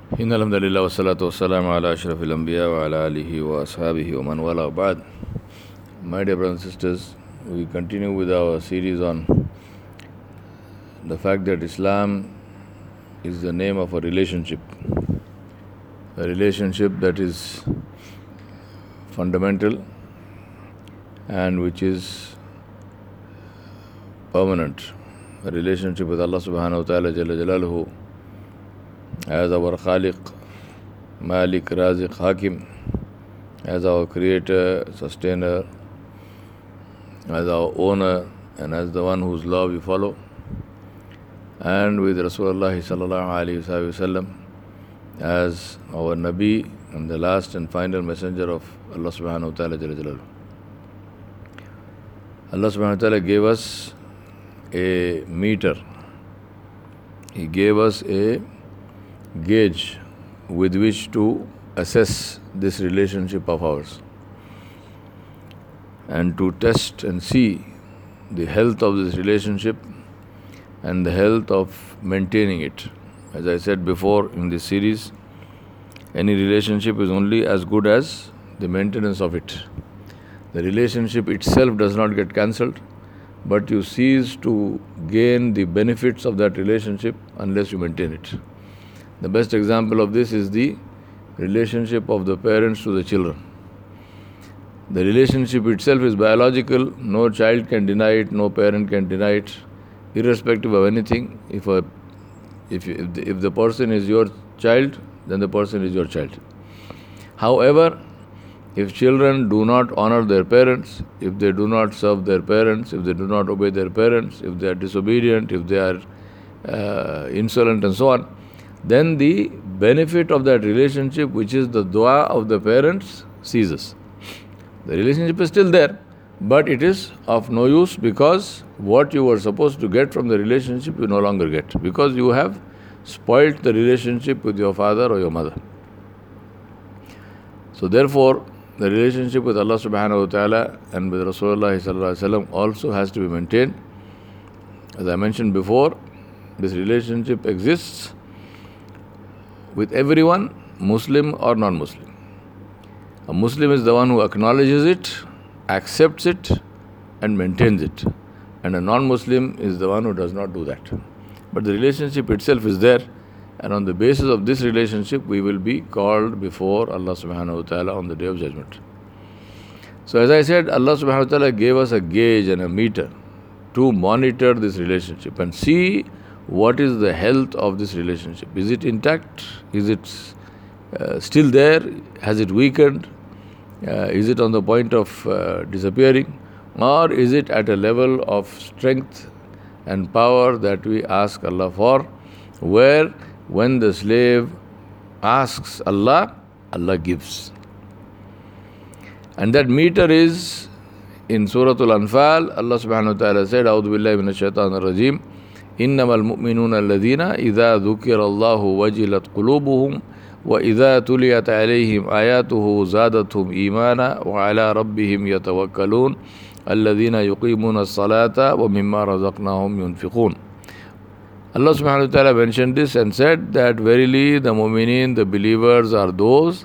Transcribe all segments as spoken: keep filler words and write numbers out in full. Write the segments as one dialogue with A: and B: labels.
A: إن الحمد لله والصلاة والسلام على أشرف الأنبياء وعلى آله وأصحابه ومن والاه بعد. My dear brothers and sisters, we continue with our series on the fact that Islam is the name of a relationship, a relationship that is fundamental and which is permanent, a relationship with Allah subhanahu wa ta'ala Jalla Jalaluhu as our Khaliq, Malik, Raziq, Hakim, as our creator, sustainer, as our owner, and as the one whose law we follow, and with Rasulullah sallallahu alaihi wasallam as our Nabi and the last and final messenger of Allah subhanahu wa ta'ala Jalla Jalaluhu. Allah subhanahu wa ta'ala gave us a meter. He gave us a gauge with which to assess this relationship of ours and to test and see the health of this relationship and the health of maintaining it. As I said before in this series, any relationship is only as good as the maintenance of it. The relationship itself does not get cancelled, but you cease to gain the benefits of that relationship unless you maintain it. The best example of this is the relationship of the parents to the children. The relationship itself is biological. No child can deny it, no parent can deny it, irrespective of anything. If a, if you, if, the, if the person is your child, then the person is your child. However, if children do not honor their parents, if they do not serve their parents, if they do not obey their parents, if they are disobedient, if they are uh, insolent and so on, then the benefit of that relationship, which is the dua of the parents, ceases. The relationship is still there, but it is of no use because what you were supposed to get from the relationship you no longer get, because you have spoilt the relationship with your father or your mother. So therefore, the relationship with Allah subhanahu wa ta'ala and with Rasulullah sallallahu alaihi wasallam also has to be maintained. As I mentioned before, this relationship exists with everyone, Muslim or non-Muslim. A Muslim is the one who acknowledges it, accepts it, and maintains it. And a non-Muslim is the one who does not do that. But the relationship itself is there, and on the basis of this relationship, we will be called before Allah subhanahu wa ta'ala on the Day of Judgment. So as I said, Allah subhanahu wa ta'ala gave us a gauge and a meter to monitor this relationship and see what is the health of this relationship. Is it intact? Is it uh, still there? Has it weakened? Uh, is it on the point of uh, disappearing? Or is it at a level of strength and power that we ask Allah for, where when the slave asks Allah, Allah gives. And that meter is in Surah Al-Anfal. Allah subhanahu wa ta'ala said, A'udhu billahi minash shaitanir rajim, إنما المؤمنون الذين إذا ذكر الله وجلت قلوبهم وإذا تليت عليهم آياته زادتهم إيمانا وعلى ربهم يتوكلون الذين يقيمون الصلاة ومما رزقناهم ينفقون. Allah subhanahu wa ta'ala mentioned this and said that verily the mu'mineen, the believers, are those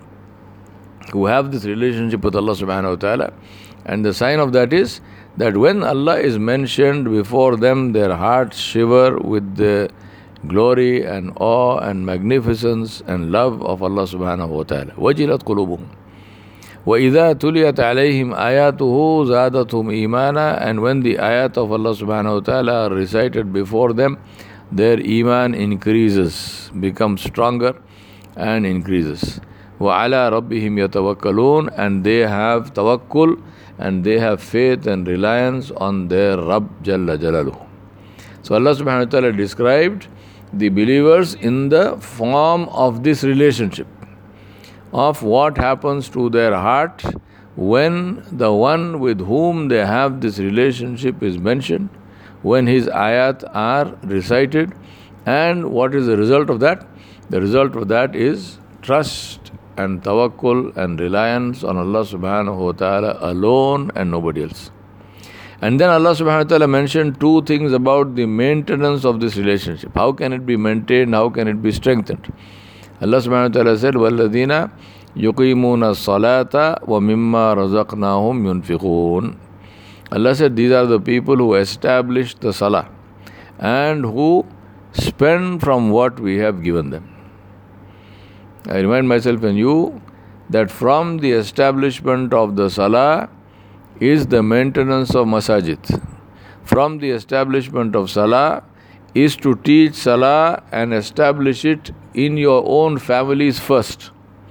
A: who have this relationship with Allah subhanahu wa ta'ala, and the sign of that is that when Allah is mentioned before them, their hearts shiver with the glory and awe and magnificence and love of Allah subhanahu wa ta'ala. وَجِلَتْ قُلُوبُهُمْ وَإِذَا تُلِيَتْ عَلَيْهِمْ آيَاتُهُ زَادَتْهُمْ إِيمَانًا. And when the ayat of Allah subhanahu wa ta'ala are recited before them, their iman increases, becomes stronger and increases. وَعَلَىٰ رَبِّهِمْ يَتَوَكَّلُونَ. And they have tawakkul, and they have faith and reliance on their Rabb Jalla Jalaluhu. So Allah subhanahu wa ta'ala described the believers in the form of this relationship, of what happens to their heart when the one with whom they have this relationship is mentioned, when his ayat are recited, and what is the result of that? The result of that is trust and tawakkul and reliance on Allah subhanahu wa ta'ala alone and nobody else. And then Allah subhanahu wa ta'ala mentioned two things about the maintenance of this relationship. How can it be maintained? How can it be strengthened? Allah subhanahu wa ta'ala said, وَالَّذِينَ يُقِيمُونَ الصَّلَاةَ وَمِمَّا رَزَقْنَاهُمْ يُنْفِقُونَ. Allah said, these are the people who establish the salah and who spend from what we have given them. I remind myself and you that from the establishment of the salah is the maintenance of masajid. From the establishment of salah is to teach salah and establish it in your own families first.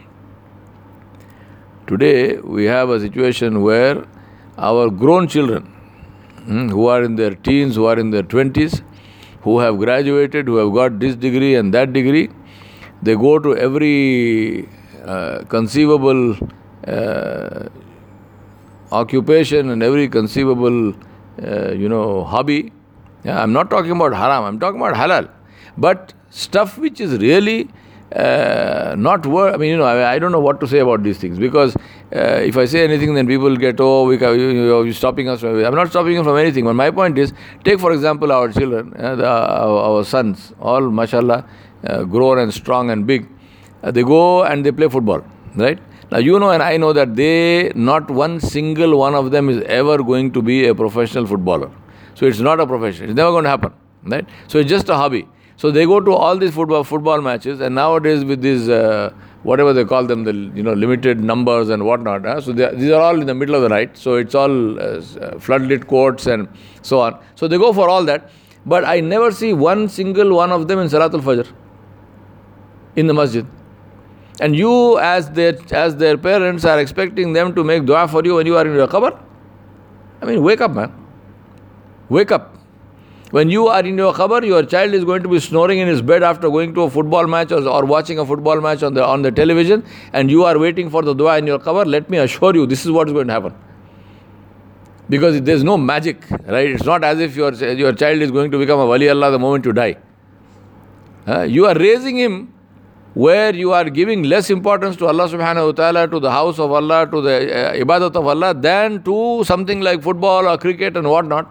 A: Today we have a situation where our grown children hmm, who are in their teens, who are in their twenties, who have graduated, who have got this degree and that degree, they go to every uh, conceivable uh, occupation and every conceivable uh, you know hobby. Yeah, I'm not talking about haram, I'm talking about halal. But stuff which is really uh, not worth, I mean, you know, I, I don't know what to say about these things, because uh, if I say anything, then people get, oh, we, you, you're stopping us. I'm not stopping you from anything. But my point is, take for example our children, uh, the, our, our sons, all mashallah, uh, grown and strong and big. Uh, they go and they play football, right? Now you know and I know that they, not one single one of them is ever going to be a professional footballer. So it's not a profession. It's never going to happen, right? So it's just a hobby. So they go to all these football football matches, and nowadays with these uh, whatever they call them, the you know limited numbers and whatnot. Huh? So they, these are all in the middle of the night. So it's all uh, floodlit courts and so on. So they go for all that. But I never see one single one of them in Salatul Fajr in the masjid. And you, as their as their parents, are expecting them to make dua for you when you are in your qabr. I mean, wake up, man. Wake up. When you are in your qabr, your child is going to be snoring in his bed after going to a football match or, or watching a football match on the on the television, and you are waiting for the dua in your qabr. Let me assure you, this is what is going to happen. Because there is no magic, right? It's not as if your your child is going to become a wali Allah the moment you die. Uh, you are raising him where you are giving less importance to Allah subhanahu wa ta'ala, to the house of Allah, to the uh, ibadat of Allah, than to something like football or cricket and whatnot.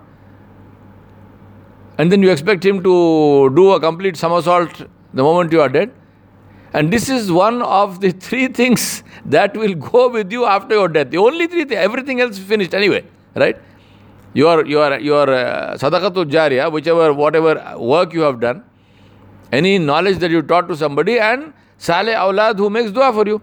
A: And then you expect him to do a complete somersault the moment you are dead. And this is one of the three things that will go with you after your death. The only three things, everything else is finished anyway, right? Your your your uh, sadaqatul jariyah, whichever whatever work you have done, any knowledge that you taught to somebody, and saleh awlad who makes dua for you.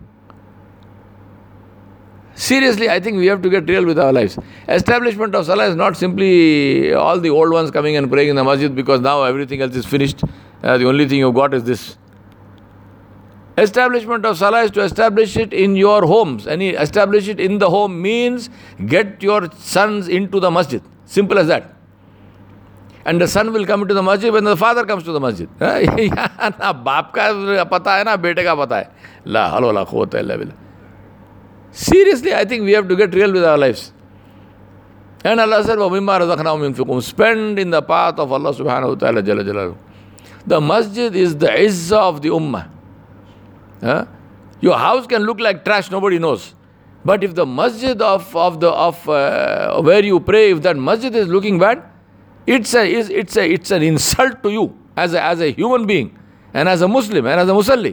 A: Seriously, I think we have to get real with our lives. Establishment of salah is not simply all the old ones coming and praying in the masjid because now everything else is finished. Uh, the only thing you've got is this. Establishment of salah is to establish it in your homes. And establish it in the home means get your sons into the masjid. Simple as that. And the son will come into the masjid when the father comes to the masjid. Na baap ka pata hai, na bete ka pata hai. La hawla wala quwwata illa billah. Seriously, I think we have to get real with our lives. And Allah said, وَمِمَّا رَزَقْنَاهُمْ يُنْفِقُونَ. Spend in the path of Allah subhanahu wa ta'ala jalla jalaluhu. The masjid is the izzah of the ummah. Huh? Your house can look like trash, nobody knows. But if the masjid of, of the of uh, where you pray, if that masjid is looking bad, it's a it's a it's an insult to you as a, as a human being and as a Muslim and as a Musalli.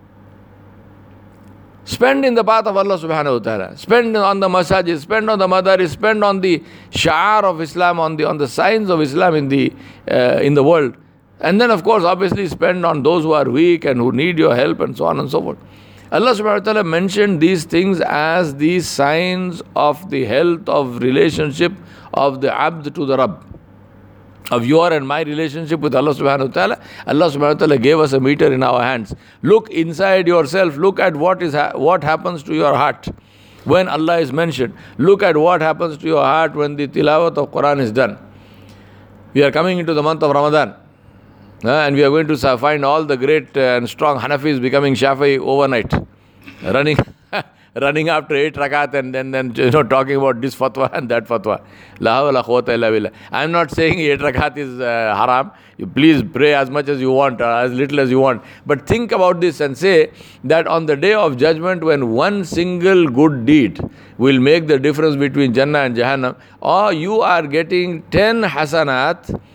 A: Spend in the path of Allah subhanahu wa ta'ala. Spend on the masajid, spend on the madaris, spend on the sha'ar of Islam, on the on the signs of Islam in the uh, in the world. And then of course obviously spend on those who are weak and who need your help and so on and so forth. Allah subhanahu wa ta'ala mentioned these things as the signs of the health of relationship of the abd to the Rabb. Of your and my relationship with Allah subhanahu wa ta'ala. Allah subhanahu wa ta'ala gave us a meter in our hands. Look inside yourself. Look at what is ha- what happens to your heart when Allah is mentioned. Look at what happens to your heart when the tilawat of Quran is done. We are coming into the month of Ramadan. Uh, and we are going to find all the great uh, and strong Hanafis becoming Shafi'i overnight. Running running after eight rakat and then, then you know, talking about this fatwa and that fatwa. La hawla quwwata illa billah. I am not saying eight rakat is uh, haram. You please pray as much as you want, uh, as little as you want. But think about this and say that on the day of judgment, when one single good deed will make the difference between Jannah and Jahannam, or you are getting ten hasanat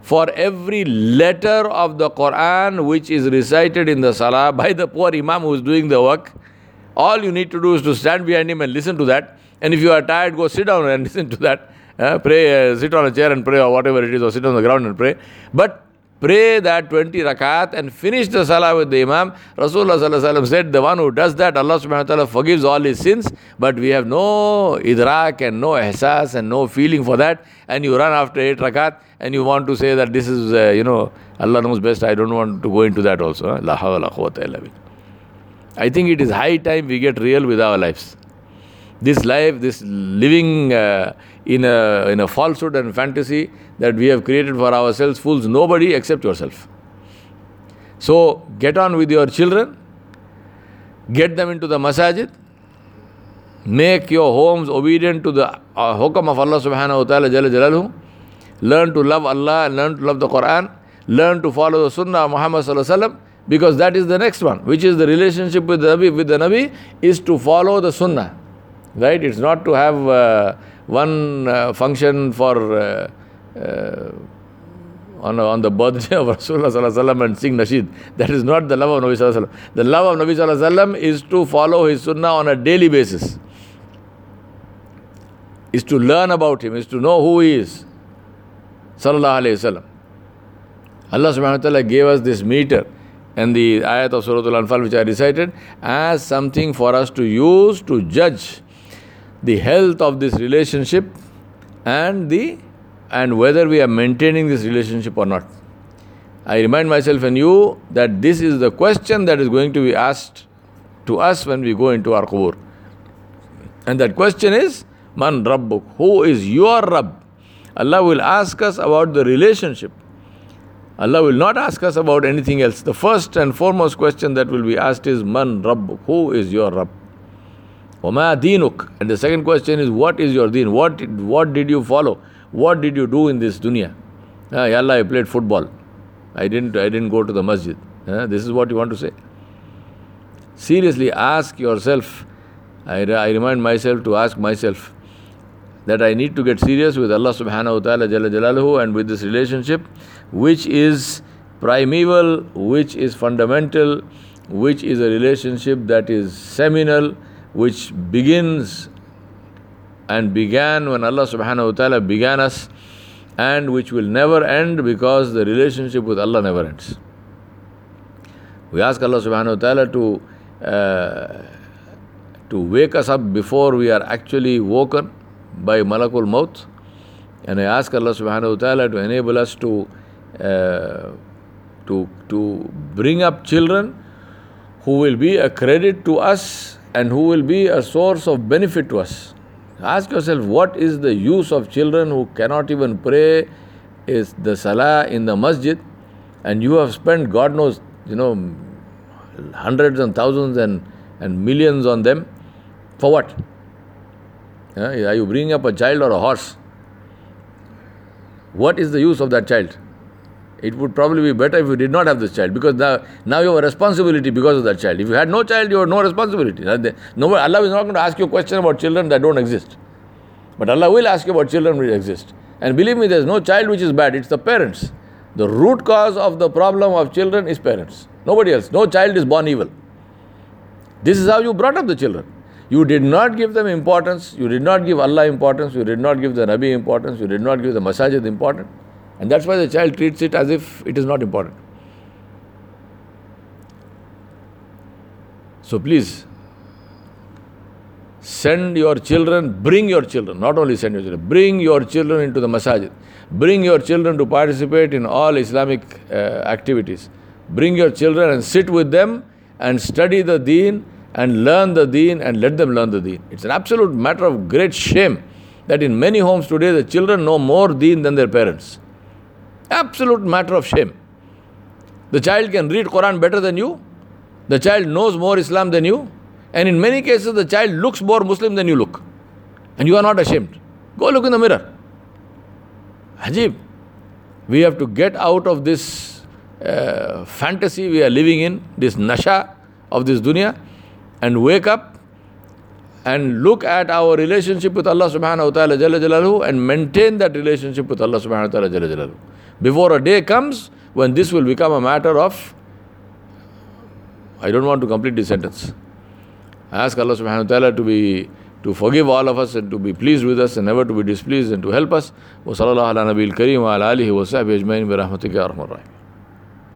A: for every letter of the Quran which is recited in the Salah by the poor Imam who is doing the work. All you need to do is to stand behind him and listen to that. And if you are tired, go sit down and listen to that. Uh, pray, uh, sit on a chair and pray or whatever it is, or sit on the ground and pray. But pray that twenty rakat and finish the salah with the Imam. Rasulullah sallallahu alaihi wasallam said, the one who does that, Allah subhanahu wa ta'ala forgives all his sins, but we have no idrak and no ihsas and no feeling for that, and you run after eight rakat and you want to say that this is, uh, you know, Allah knows best, I don't want to go into that also. La hawla la quwwata illa billah. I think it is high time we get real with our lives. This life, this living uh, in a in a falsehood and fantasy that we have created for ourselves fools nobody except yourself. So get on with your children, get them into the masajid, make your homes obedient to the uh, hukam of Allah subhanahu wa ta'ala jalla jalaluhu, learn to love Allah, learn to love the Quran, learn to follow the sunnah of Muhammad sallallahu alaihi wasallam, because that is the next one, which is the relationship with the Nabi, with the Nabi is to follow the sunnah. Right? It's not to have uh, one uh, function for uh, uh, on, on the birthday of Rasulullah sallallahu alaihi wasallam and sing nasheed. That is not the love of Nabi sallallahu alaihi wasallam. The love of Nabi sallallahu alaihi wasallam is to follow his sunnah on a daily basis. Is to learn about him, is to know who he is. Sallallahu alaihi wasallam. Allah subhanahu wa ta'ala gave us this meter and the ayat of Surah Al-Anfal which I recited as something for us to use to judge the health of this relationship and the and whether we are maintaining this relationship or not. I remind myself and you that this is the question that is going to be asked to us when we go into our qubur. And that question is, Man Rabbuk? Who is your Rabb? Allah will ask us about the relationship. Allah will not ask us about anything else. The first and foremost question that will be asked is, Man Rabbuk? Who is your Rabb? وَمَا دِينُك? And the second question is, what is your deen? What, what did you follow? What did you do in this dunya? Ah, Ya Allah, I played football. I didn't, I didn't go to the masjid. Ah, this is what you want to say? Seriously, ask yourself. I, I remind myself to ask myself that I need to get serious with Allah subhanahu wa ta'ala jalla jalaluhu and with this relationship which is primeval, which is fundamental, which is a relationship that is seminal, which begins and began when Allah subhanahu wa ta'ala began us, and which will never end because the relationship with Allah never ends. We ask Allah subhanahu wa ta'ala to uh, to wake us up before we are actually woken by Malakul Maut, and I ask Allah subhanahu wa ta'ala to enable us to uh, to to bring up children who will be a credit to us and who will be a source of benefit to us. Ask yourself, what is the use of children who cannot even pray is the salah in the masjid, and you have spent God knows, you know, hundreds and thousands and, and millions on them. For what? Uh, are you bringing up a child or a horse? What is the use of that child? It would probably be better if you did not have this child, because now, now you have a responsibility because of that child. If you had no child, you have no responsibility. No, Allah is not going to ask you a question about children that don't exist. But Allah will ask you about children which exist. And believe me, there is no child which is bad, it's the parents. The root cause of the problem of children is parents. Nobody else. No child is born evil. This is how you brought up the children. You did not give them importance, you did not give Allah importance, you did not give the Nabi importance, you did not give the masajid importance. And that's why the child treats it as if it is not important. So please, send your children, bring your children, not only send your children, bring your children into the masajid. Bring your children to participate in all Islamic uh, activities. Bring your children and sit with them and study the deen and learn the deen and let them learn the deen. It's an absolute matter of great shame that in many homes today the children know more deen than their parents. Absolute matter of shame. The child can read Quran better than you. The child knows more Islam than you. And in many cases the child looks more Muslim than you look. And you are not ashamed. Go look in the mirror. Ajib. We have to get out of this uh, fantasy we are living in, this nasha of this dunya, and wake up and look at our relationship with Allah subhanahu wa ta'ala jalla jalaluhu and maintain that relationship with Allah subhanahu wa ta'ala jalla jalaluhu. before a day comes when this will become a matter of, I don't want to complete this sentence. I ask Allah subhanahu wa ta'ala to be to forgive all of us and to be pleased with us and never to be displeased and to help us. Wa sallallahu ala nabiyil kareem wa ala alihi wa sahbihi ajma'in bi rahmatika ya arhamar rahim.